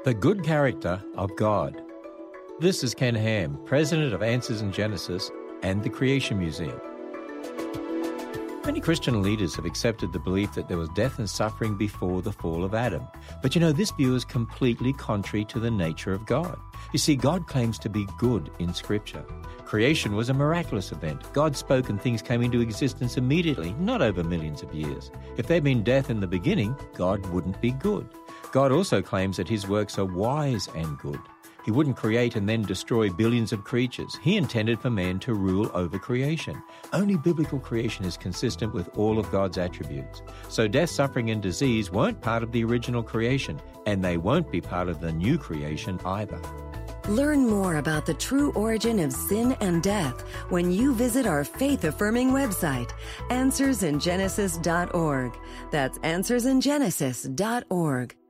The Good Character of God. This is Ken Ham, President of Answers in Genesis and the Creation Museum. Many Christian leaders have accepted the belief that there was death and suffering before the fall of Adam. But this view is completely contrary to the nature of God. You see, God claims to be good in Scripture. Creation was a miraculous event. God spoke and things came into existence immediately, not over millions of years. If there'd been death in the beginning, God wouldn't be good. God also claims that his works are wise and good. He wouldn't create and then destroy billions of creatures. He intended for man to rule over creation. Only biblical creation is consistent with all of God's attributes. So death, suffering, and disease weren't part of the original creation, and they won't be part of the new creation either. Learn more about the true origin of sin and death when you visit our faith-affirming website, AnswersInGenesis.org. That's AnswersInGenesis.org.